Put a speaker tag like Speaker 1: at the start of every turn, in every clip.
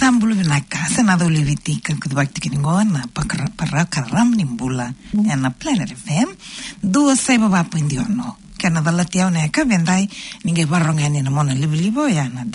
Speaker 1: sambulu vinaka senado levitika kudbakti kiningona para karam nimbula na Planet FM 278.1 kana dalatia ona ka vendai ninge barongani na mona libo ya na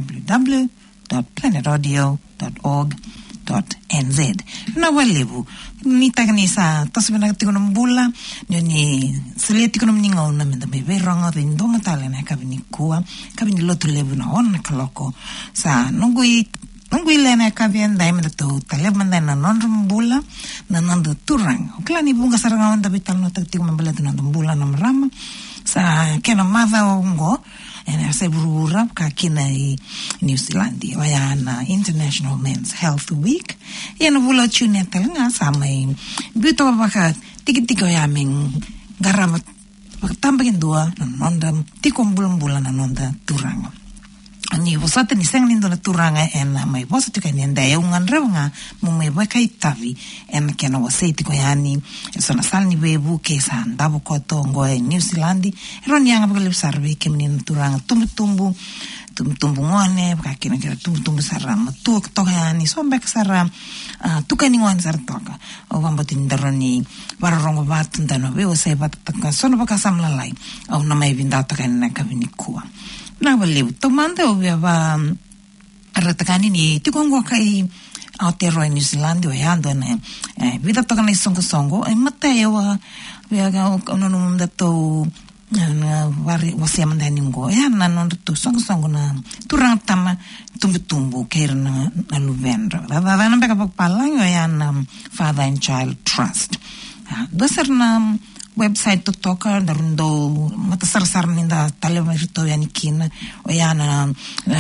Speaker 1: www.planetradio.org.nz na walibu ni tagnisa tasbina tikonumbula ni seleti konomninga ona menda bebe ronga dindo matale na kabini lotu lebu na ona kaloko sa nungui lena kavienda imenda tu talebanda na nonrumbula na nondu turang klani bunga saranga onda bital no taktiku mambala tu nonrumbula na mrama sa kena madha ongo ena se burura ka kina i New Zealand ya na International Men's Health Week ya no bula chune talanga sa mai bito baka tikitiko ya ming garama tambagin dua nonda tikumbula na nonda turang ani vosate ni seng lindo na turanga en mai vosate ka nenda e ungan rewnga mo mai ba kai tavi en kena waseti ko yani so na salni bebu ke sa ndabo ko to ngo e New Zealand ron yanga ba le sarve ke ni turanga tumbu ngone ba ke na tumbu sarama to yani so mbek sara tukani ngone sar toka o vamba tindaroni warongo batunda no be o se bataka so no ba kasamla lai o na mai vinda to kan na kavinikua na wale tomanda o va ratakani ni tikongo kai Aotearoa New Zealand o yando na vida toka na songo e mateo wa ga ono da to na wasi amanda ningo ya na no to songo na turang tama tumbu kair na Luvendra da na beka palang ya na Father and Child Trust dosar na website to toka darundo matasar ninda talema rito yani kina o yana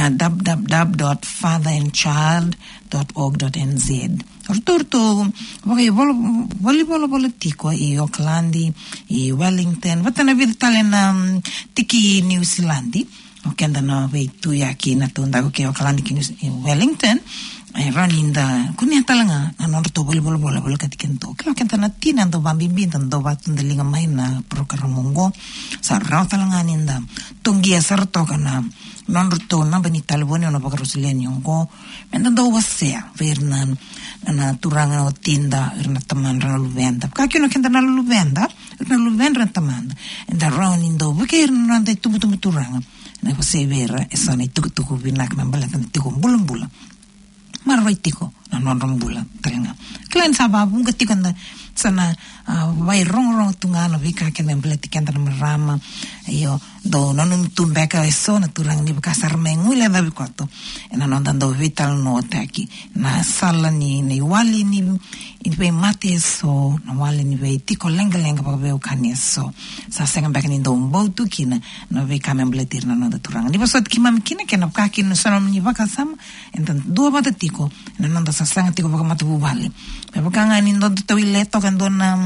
Speaker 1: www.fatherandchild.org.nz ortorto volleyball politico i Auckland i Wellington vatana vida talena tiki New Zealand o kenda na veitu yaki na tonda ke Auckland ki Wellington raninda kunia talanga anor to volleyball katikento kilo kenta na tina ndo bambimbi ndo batunda linga maina prokaramongo sarra talanga ninda tongia sarto kana non to na bani talboni no bakarusiliani ngo menda ndo wasea vernan na turanga o tinda na tamandra luvenda kakino kenta na luvenda tamanda enda raunindo bukir na ndo tumu turanga na você vera essa nem tuku binak na bala tan tuku bulambula marwai tiko na nonrombula tanga klan saba bunga tiko na sana vai rong tunga no vika kena bleti kenda na rama io do nonum tumbeka eso na turang ni bakasar mengule da bikoto ena nondando vital no taki na sala ni wali ni be mate so na wali ni be tiko lenga pa be ukaniso sa senga bakani ndo mbotu kina no vika membletir na nonda turang ni bosot kimam kina kena kakin no sonom ni bakasam entan do bata tiko na nonda sa sanga tiko bakamatu wali be bakanga ni ndo toileto kando na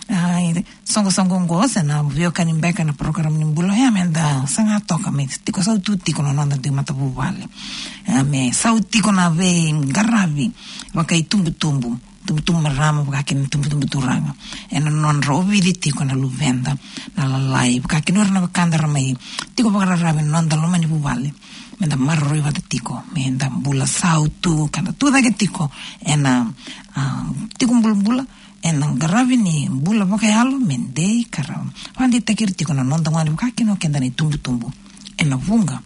Speaker 1: songo ngosa na vio kanimbeka na program nimbulo ya menda sanga toka me tiko sa tutti con nonda de matabu vale me sauti con ave garavi wakai tumbu marama wakakin tumbu turanga en non rovi di tiko na luvenda na la live wakakin orna wakanda mai tiko bagaravi nonda lo mani vale menda marro iva de tiko menda bula sautu kana tuda ke tiko ena tiko bula en garavini bula baka halo mendei karam wandi takirti kono nonda ngani kakino kenda ni tumbu en vunga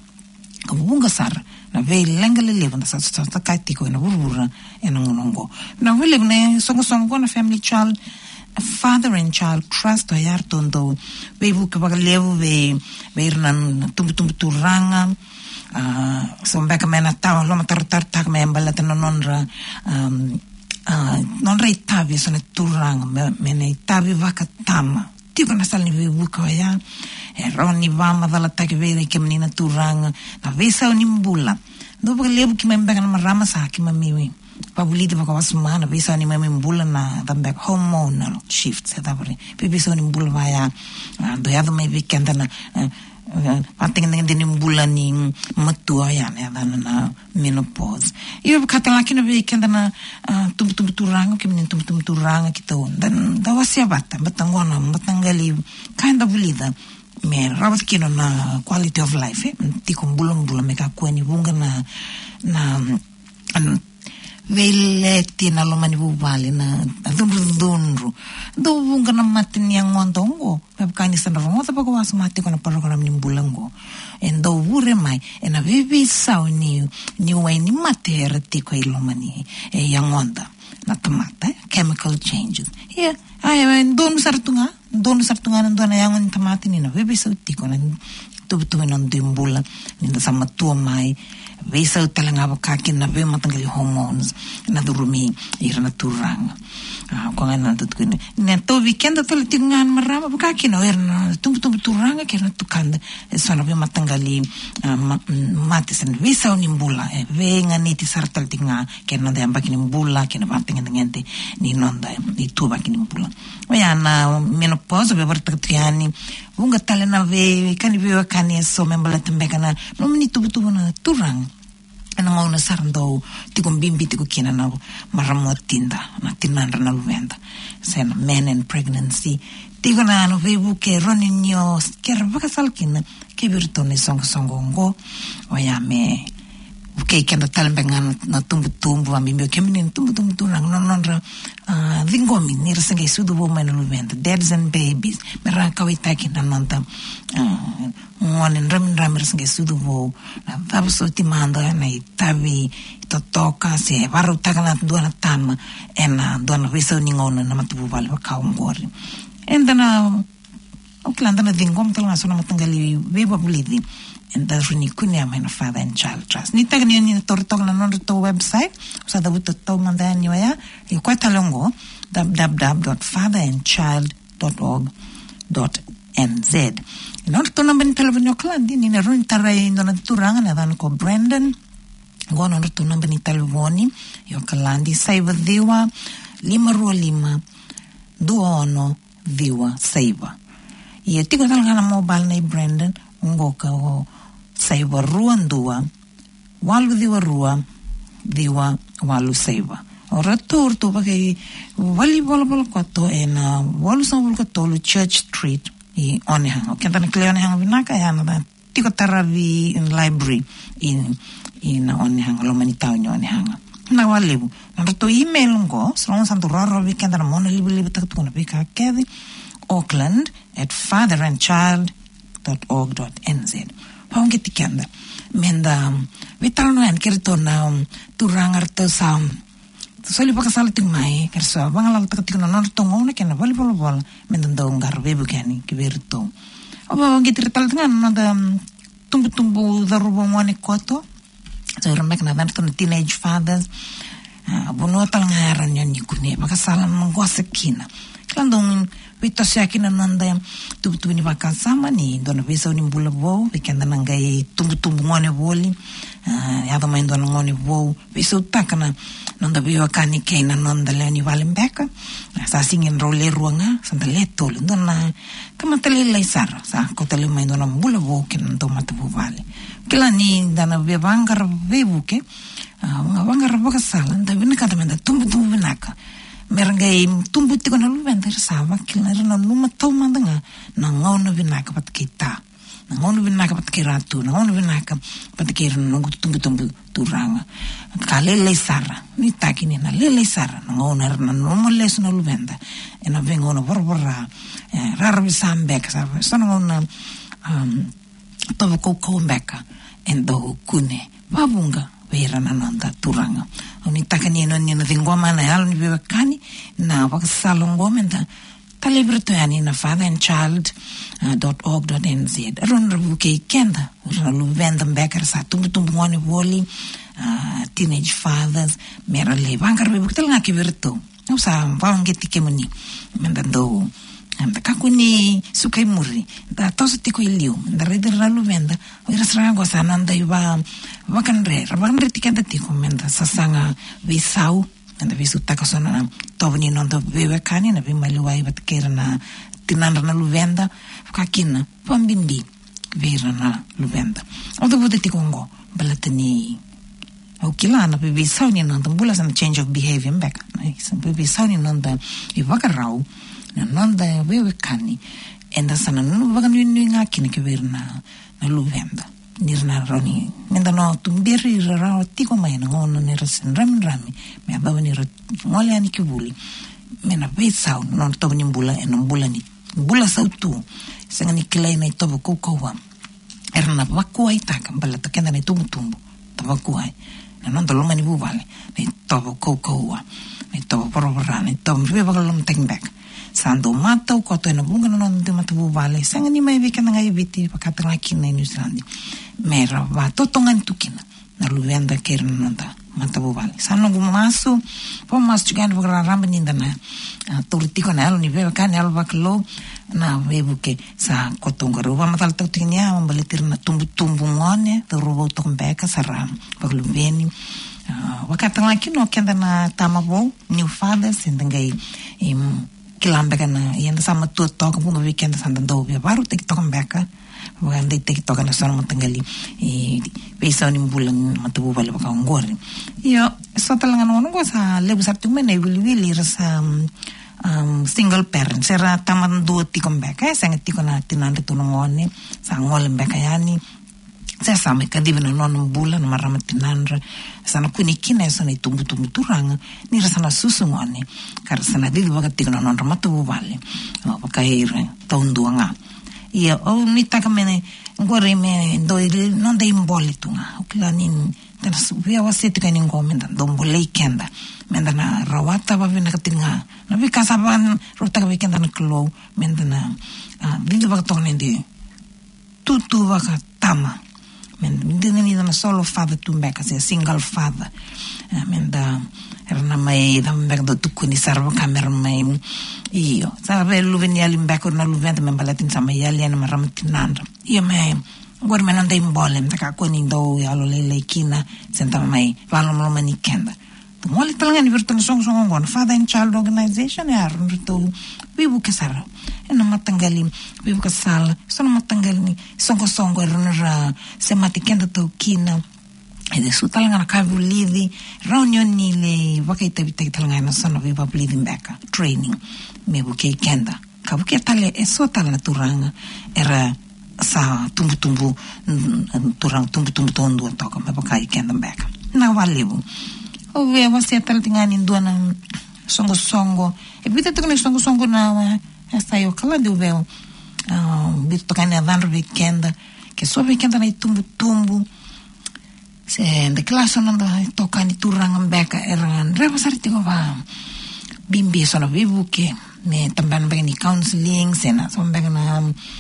Speaker 1: sar na ve lengale levanda sa katiko en burura en ngongo na vele ne songo na family child Father and Child Trust o yartondo ve buka baka levu ve irnan tumbu turanga so baka mena tawa lo matar tak me mbala nonra non rei tavi sono turang me ne tavi vaka tama tiko na salni vi buka ya roni vama dalla take vere che menina turang na vesa unimbula dopo che lebu ki membe kana marama sa ki mami pabulite vaka wasmana vesa ni mami mbula na the back hormonal shifts davre vesa unimbula vaya do ya do me vikenda na pating dengan bulan ni matua ya na menopause iyo katala kino be kenda na tumbu turanga kemen tumbu turanga kita dan dawasia batangona batangali kinda bulida me rabat kino na quality of life tiko bulan me ka kwani bunga na Veleti na lomani bubali na dundru do bunga na matini ang ngondongo pepkani sana rongo pa ko asmati ko na program ni bulango and do wure mai and a vivi sau ni way ni mater ti ko ilomani e yang onda na tomata chemical changes yeah ay don sartunga na yang tomati ni na vivi sau ti ko na tu non dimbula ni sama tua mai visa talanga kakin na be matanggali hormones na durumi ira naturanga ko ngana tutkune ne to weekend to tingan marama kakin no erna tum turanga ke na tukanda sona be matanggali matisen visa unimbula ve ngani ti sartal tinga ke na de ambaki nimbula ke na batinga ngente ni nonda ni tu baki nimbula oyana menopause be bartaktiani bunga talena ve kani be kani so membala tambeka na no mini tu na turang ana ngona sarando tiko bimbi tiko kina na maramo tinda na tinandra na luvenda sen men and pregnancy tiko na no vebu ke roninyo ker vakasalkin ke virtone songo oyame okay kenda talembengan na tumbu ambimio keminin tumbu turang non vingomi ni rasenga sudu bo men luvenda dads and babies mera kawitaki na nanta ngonen ramin rasenga sudu bo na vabso timanda na itavi totoka se varu takana duana tama ena duana viso ningona na matubu vale kaungori endana oklanda na vingom tala sona matangali beba bulidi and that's really kunya my father and child trust ni tag ni tortog na non to website sa dapat to mandan yo ya kwata longo www.fatherandchild.org.nz non to number telefono klandi ni ron tarai non turanga na dan ko Brandon gono to number ni telefoni yo klandi save diwa 525 duono diwa save e tiko talanga mobile na Brandon ngoka o saiba ruandua walu diwa walu saiba ora torto pake wali bola kwato ena walu sambul katolu Church Street i onehanga kentana kleone hanga vinaka yana da tiko taravi in library in onehanga lo manitao ni onehanga na walebu na to email ngo sron santo roro vikendana mona libu takuna bika kedi auckland@fatherandchild.org.nz paungi tikanda menda vitalno en kirtona turangar to sam soli pakasal tingmai kerso bangala taktikno non tongona kena volleyball menda dongar bebu kani kibirto oba ngi tirtal tingan nada tumbu darubo ngone koto so remek na dan teenage fathers bono tal ngaran yan nikune pakasal mangwasekina klandong Vito siaki na nanda tubu ni vakasama ni dona visa ni mbula bo vikenda nangai tumbu ngone boli yada mai dona ngone bo visa utakana nanda biwa kani keina nanda leni valembeka sa singin role ruanga santa leto dona kamatale laisar sa kotale mai dona mbula bo ken to matu vale kila ni dana bevangar bebuke vangar vakasala nda vinaka menda tumbu vinaka merangay tumbu tiko na luvenda sama kilana na luma tau mandanga na ngona vinaka pat kita na ngona vinaka pat kiratu na ngona vinaka pat kirana nungu tumbu turanga kalele sara ni takini na lele sara na ngona na noma leso na luvenda ena vengona borbora rarbi sambeka sabe sana ngona tobo ko mbeka endo kune babunga vera na nanda turanga oni takani no ni na vingoma na yalo ni bekani na wakasalongo menta talibrito yani na fatherandchild.org.nz ron rubuke kenda ron venda mbekar sa tumbu ngone boli teenage fathers mera le bangar bebuktel nga kiberto usa wangeti kemuni menda do anda kakuni sukai muri da toso tiko iliu da reder ralu venda ira srango sananda iba vakanre tikanda tiko menda sasanga visau anda visu takasona tovni nondo bebe kani na bimaluwa iba tkera na tinandra na luvenda kakina pambindi vera na luvenda odo bude tikongo balatani okilana bebe sauni nondo bula some change of behavior back bebe sauni nondo ivakarau na nanda wewe kani enda sana nunu vaga nini ngaki ni kivirna na luvenda nirna roni menda no tumbiri rara tiko mai na ngono ni rasin rami me abawa ni ngole ani kibuli mena beitsau no tobo ni mbula ni bula sau tu sanga ni kilai na tobo kokowa erna wakua itaka mbala takenda ni tumbu tabakua na non to loma ni buvale ni tobo kokowa ni tobo porobara ni tobo riba kalom take back sando mata ko to na bunga no de mata buvale sanga ni mai vekana ngai viti pakatanga kina ni New Zealand mera va totongan tukina na luvenda kernanda mata buvale sano gumasu po mas chugando para ramba ninda na turtiko na ni veva kan alva klo na vebuke sa kotonga ruva matal totinya mbalitir na tumbu ngone to ruvo tombeka saram pagluveni wakatanga kino kenda na tamabo new fathers ndangai kilambeka na yenda sama tu toka punga weekend sanda dobe baru tek toka mbeka wanda tek toka na sono matangali pesa ni bulan matabu bale baka ngori yo so talangan ono sa lebu sabtu mena wili rasa single parent sera taman do ti kombeka sanga ti kona tinanda tunongone sa ngol mbeka yani sa sama kadivna non bulan maramatinandra sana kunikina sana tumbu turanga ni rasana susungone kar sana dil bagati non ramatu vale baka ire tonduanga ia o ni takamene ngore me ndoi non dei mbolitunga uklanin tena via wasete kani ngomenda dombole kenda menda na rawata ba vina katinga na vikasa ban rota ka vikenda na klo menda na dil bagatone ndi tutu baka tama men didn't need a solo father to back as a single father menda erna mai da back do tukuni sarva camera mai io sabe luveni ali back na luventa men balatin sama yali na maramatinanda io me guarda me non dei mbolem da ka koni do yalo lele kina senta mai valo mani kenda moli talanga ni virtual song ngon father and child organization ya runto bibu kesara ena matangali bibu kesala sono matangali songo runra semati kenda to kina ede su talanga na kavu livi reunion ni le wakaita bitai talanga na sono bibu living back training mebu ke kenda kabu ke tale eso talanga turanga era sa tumbu turang tumbu tondo toka mebu kai kenda back na walebu ove você tá tingani ndona songo e bita tukane songo na essa eu kala de ove bita tukane van weekend que so weekend na tumbu se de classe non da tokani turanga mbeka eran reva sarti go va bimbi sono vivu che me tamban bani counseling sena so mbeka na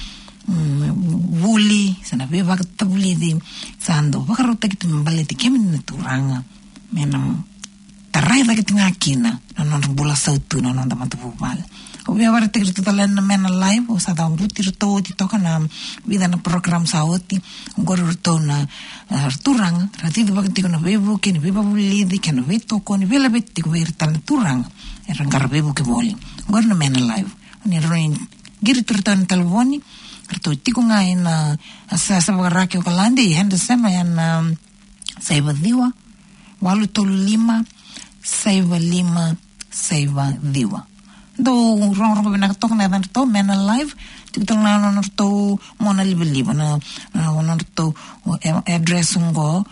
Speaker 1: vuli sena veva tabuli di sando vakarota kitu mbaleti kemin turanga menam taraiva que tinha aqui na non bula sautu na non da matubal o via vara tek tu talen mena live o sa da un rutir to ti toka na vida na program sauti ngor to na turang rati de bakti na bebu que ni beba bulidi que no veto con ni vela betti ver tal turang era garbebu que voli ngor na mena live ni roin gir turtan talvoni to ti ko nga na sa bagaraki o kalandi hende sema na saiva diwa walu tolu 5 saiva diwa do rong bena tok na dan to mena live tiktal na no to mona live na no to address ngo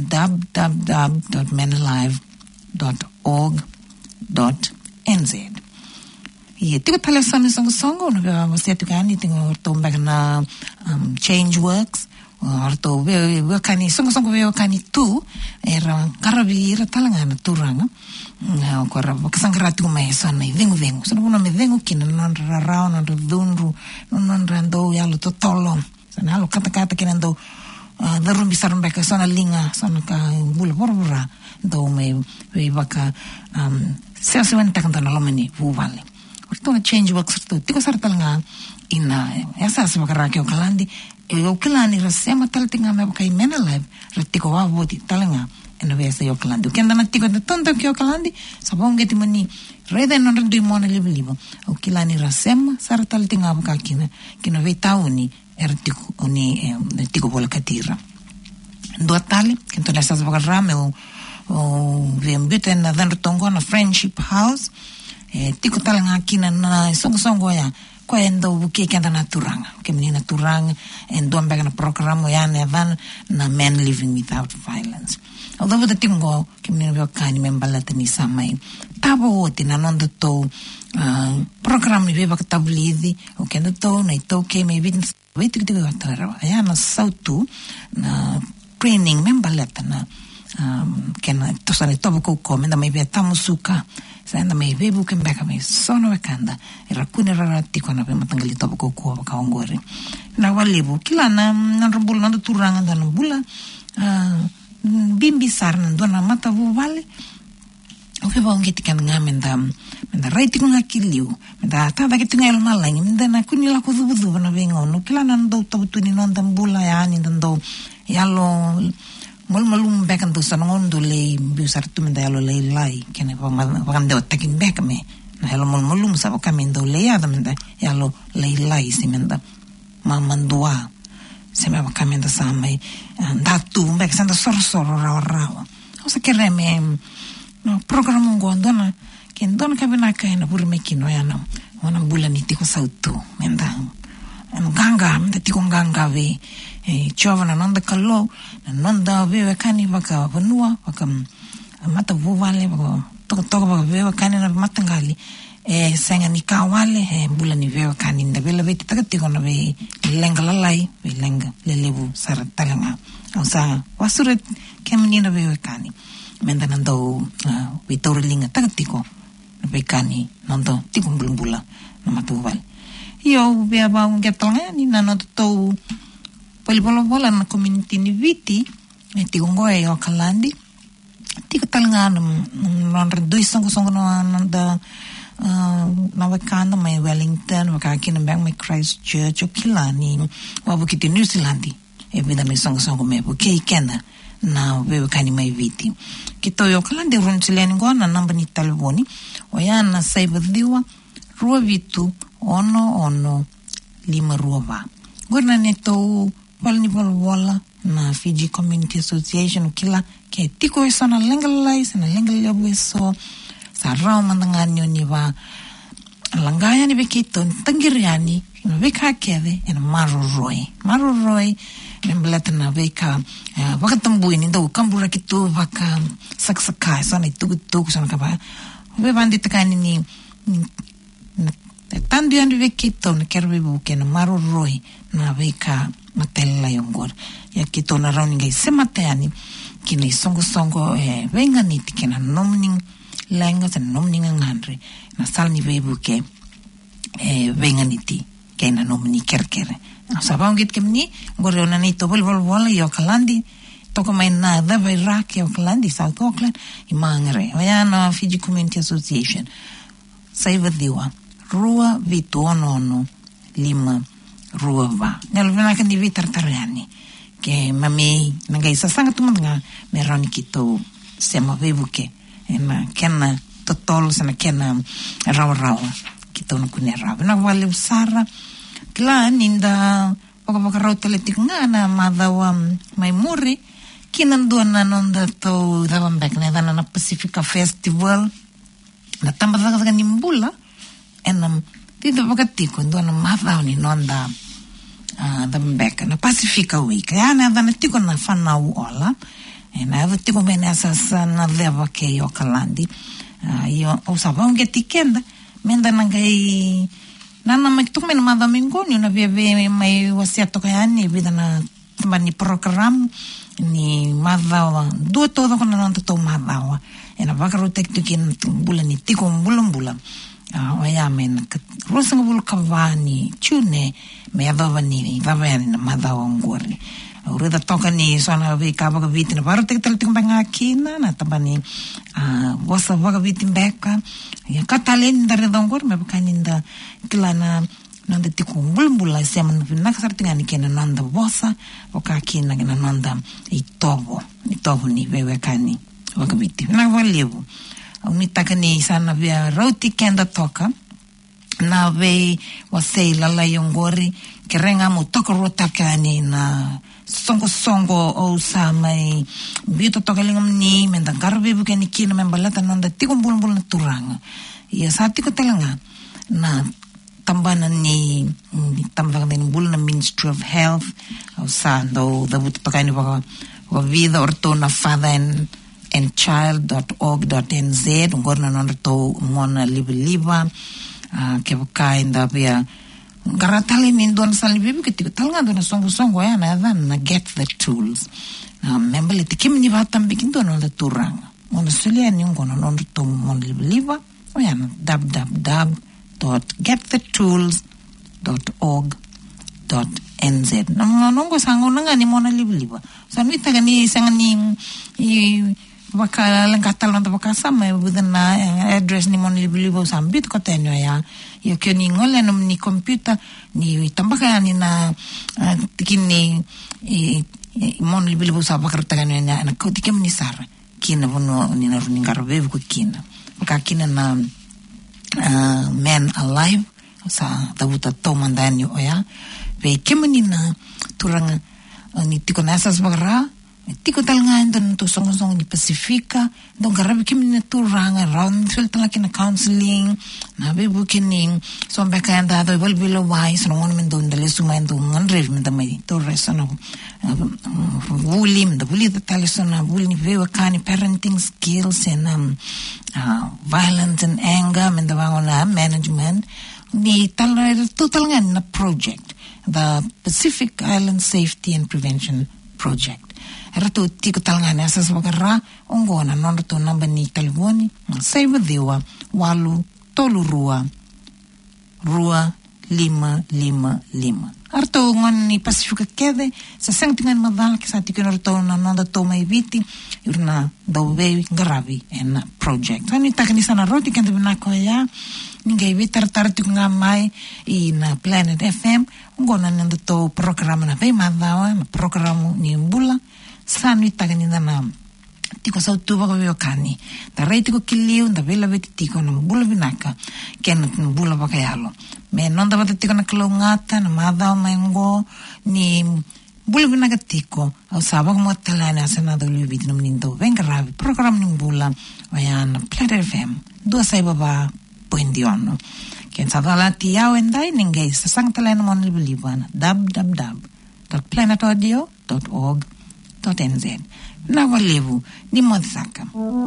Speaker 1: www.menalive.org.nz e tiko telefone songo no você tukani tingo to bagna change works orto ve kani songo ve kani tu era karabi era talanga turanga na kora kasangratu mai sana vengo sono no me vengo kina non rarao non dunru non rando yalo totolo sana lo kata kina ndo darum bisarum beka sana linga sana ka bula borbura do me ve baka se venta cantando lo mani vale orto change works orto tiko sartalanga ina esa se bakara ke okalandi o kilani rasema tal tinga me kai mena live ratiko wa voti talanga ena vesa yo kalandi o kenda na tiko de tonto ke okalandi sabonge timoni rede non rendo imona libo o kilani rasema sar tal tinga ka kina ve tauni ertiko oni tiko bola katira do tali que então essas bagarrame o vem biten na dentro tongo na friendship house tiko talanga kina na songo ya ko endo buke kenda na turanga ke menina turanga endo ambega na programa yana van na men living without violence although the tingo ke menina veo kani membalata ni samai tabo oti na nondo to program ni veva katablidi o kenda to na ito ke me vit wait to atara ya na sautu na training membalata na kena to sane to ko komenda me vea tamusuka sanda me vebu kembeka me sono wakanda era kune rarati kona pe matangali to ko kaongore na walibu kila na rambul na turanga na bula bimbi sarna dona mata vale o fe ba ngeti kan ngamenda menda raiti ko ngakiliu menda tada ke tinga el malangi menda na kunila ko dubu na vengo no kila na ndo to tuni no ndambula ya ni ndo yalo malum bekan tu sanongon dule biusar tu menda yalo lai kene pagan de takin bek me na yalo malum sa kamin dule ya menda yalo lai si menda mamandua se me kamin da samai datu bek sanda sor rawa o se kere me no program ngondona ken don kabina kaina burme kino yana wana bulani tiko sautu menda ganga menda tiko ganga ve chovana nonda kallo nonda ve kani baka vanua baka mata vuvale baka toka baka ve kani na matangali senga ni kawale bulani ve kani nda vela ve tiko na ve lenga lalai ve lenga lelevu saratalanga osa wasure kemnina ve kani menda nando vitorilinga tagatiko bekani nando tiko bumbula na matuval yo bea ba un getlanga ni nano to polibola na community ni viti tiko ngoe yo kalandi tiko talanga non redui songo no nanda na wakanda mai Wellington wakakina bang mai Christchurch o kilani wabukiti New Zealand vida me songo me buke kena na wewe kani mai viti kito yo kalande runsileni ngona namba ni talvoni oyana saibadiwa rua vitu ono lima ruava gona neto walni wala na Fiji Community Association kila ke tiko esona lengalais na lengalyabueso sa rao mandanganyo ni va langaya ni bekito tangiriani no beka keve en maruroi Nembelata na veka wakatambuin ndo kambura kitu waka saksaka sana itu sana kaba we bandi takani ni tandu yandu vekito na kerwe buke na maruroi na veka matela yongor ya kito na rauninga sematani kini songo venga niti kina nomning lenga sa nomning ngandre na salni vebuke venga niti kena nomni kerkere sabang git kemni gore ona ni to bol yo kalandi to ko mai na da vai rak yo kalandi South Auckland I mangre oyana Fiji Community Association saiva diwa rua vitu ono lima rua va nel vena kan di vitar tarani ke mami ngai sa sanga tu manga meroni kito sema vebuke ena kena totol sana kena raw kito no kunera na vale usara klan inda paka rautaletik ngana madawa mai muri kinandua na nonda to dawan back na dana na Pacifica Festival na tamba daga nimbula enam dito pagati ko na madaw ni nonda dawan back na Pacifica week ya na dana tiko na fanau ola na tiko menasa na leva ke yo kalandi yo usabang getikenda menda nangai nana maktuk men mada mingoni na veve mai wasia tokayani vida na tambani program ni madawa do todo con na to madawa ena vakaro tektukin bulan ni tiko bulan oya men rosang bul kavani chune me avani vavani na madawa ngori ureda toka ni sona ve kaba viti na varo tektal timbanga kina na tambani wasa vaga viti beka ya katalen da redongor me bakaninda kilana nanda tiku bulbula seman na kasartinga ni kena nanda wasa wakakina na nanda itovo ni vewe kani vaga viti na valevu unitaka ni sana via roti kenda toka na ve wasei lala yongori kerenga mo toka rota kani na songo o samai bito tokalingam ni menda garbe bukan ni kina membalata nanda tikum bulbul na turanga ya sati ko talanga na tambana ni tambang din bulna Ministry of Health au sando da butakani wa vida ortona father and child.org.nz ngorna nondo mona liba ke bukai nda bia garatali min don sali bibi ke talanga don songo ya na get the tools membeli tikimni vatam bikindo no da turanga mona sulia ni ngono nondo to mona liba oyana www.getthetools.org.nz nongo sango nanga ni mona liba sanita gani sangani bakal lengkatal nonto bakasama within address ni mona liba sambit ko tenyo ya kyo ni ngole no ni computer ni tambaka ni na tikini mona liba sa bakarta gani na ko tikem ni sar kina bono ni na runingar bev ko kina kina na Man Alive sa tabuta tomandani oya ve kemani na turang ni tiko nasas bagara tiko talnga ndon to song ni Pacifica don garabi kemani na turang around filtala kina counseling na be bukining so beka anda do bilo wai so ngon men don dale suma ndo nganrev men tamai to resano bulim da buli da talisona bulni veva kani parenting skills and violence and anger men da wangona management ni total ngan na project the Pacific Island Safety and Prevention Project erato tiko talngan asas bagara ongona nondo namba ni talwoni save dewa walu tolurua rua 555 arto ngon ni Pacifica kede sa sangtingan madal ki sa tiko norto na nonda to mai viti urna dove garavi en project ani takni sana roti kan na ko ya ningai vitar tartu ngamai in Planet FM ngona nonda to programa na be madawa programa ni mbula sanu takni na tiko sa utuba ko kani ta rei tiko kiliu nda vela veti tiko na mbula vinaka ken mbula bakayalo me nonda vati tiko na kalungata na madao mengo ni mbula vinaka tiko au sabak mo talani asana do liubit no mnindo venga ravi program ni mbula wayan Planet FM 2 ken sa dala tiao endai ningai sa sang talani mon libuliban www.planetaudio.org.nz na walevu ni modzaka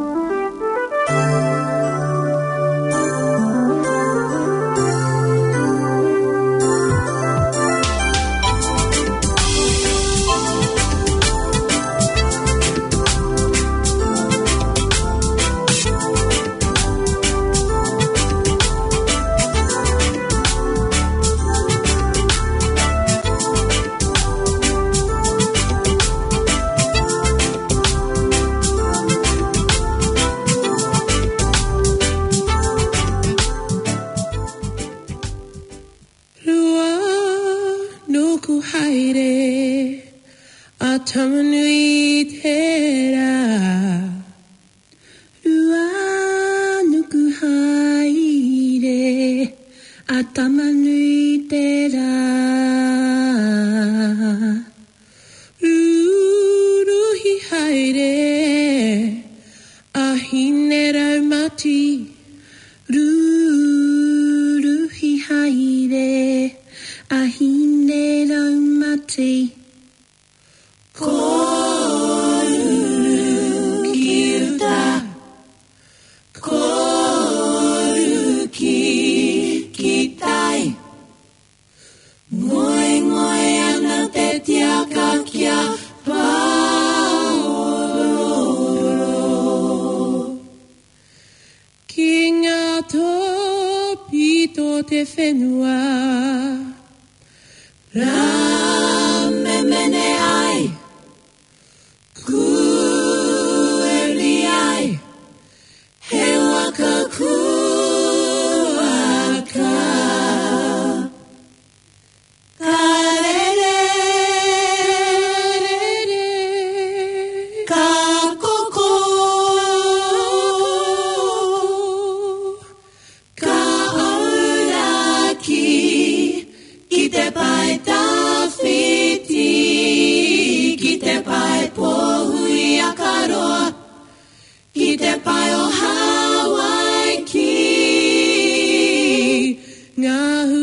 Speaker 2: te whenua Ramemene ai Kueri ai He waka kuaka Karere Ka koko Ka auraki Ki te pai tawhiti Ki te pai pohui a karoa Ki te pai o Hawaii ki Ngā